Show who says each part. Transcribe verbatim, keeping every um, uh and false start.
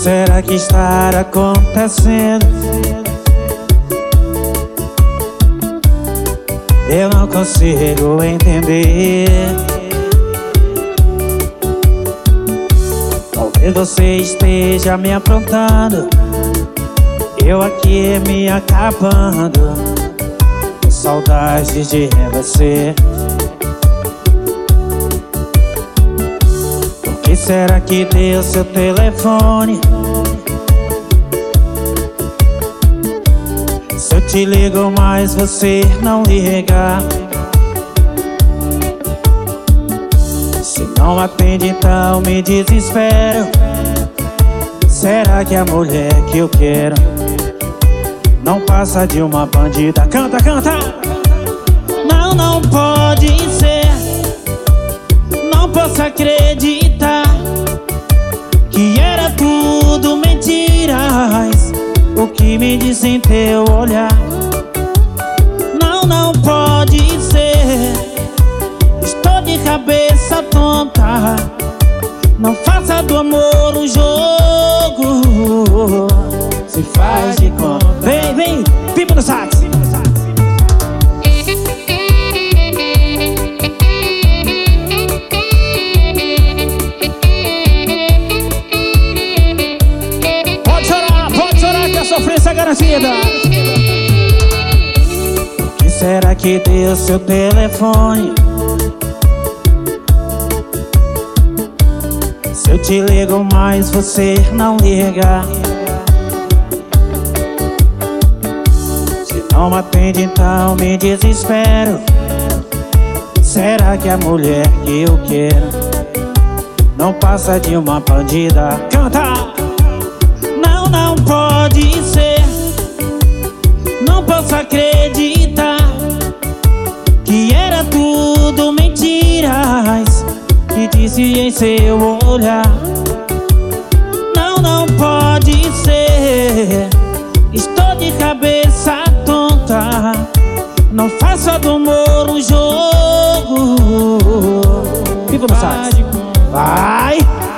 Speaker 1: será que está acontecendo? Eu não consigo entender. Talvez você esteja me aprontando, eu aqui me acabando, com saudade de você. Por que será que deu seu telefone? Se eu te ligo, mas você não liga. Se não atende, então me desespero. Será que a mulher que eu quero não passa de uma bandida? Canta, canta! Não, não pode ser. Não posso acreditar que era tudo mentiras o que me diz em teu olhar. Não, não pode ser. Estou de cabeça tonta. Não faça do amor um jogo, se faz de conta. Vem, vem, pipa no sax. Pode chorar, pode chorar que a sofrência é garantida. Por que será que deu seu telefone? Se eu te ligo, mas você não liga. Se não atende, então me desespero. Será que a mulher que eu quero não passa de uma bandida? Canta! Não, não pode ser. Não posso acreditar que era tudo mentiras que disse em seu olhar. Não, não pode ser. Estou de cabeça tonta. Não faça do amor um jogo. Fica no sax. Vai!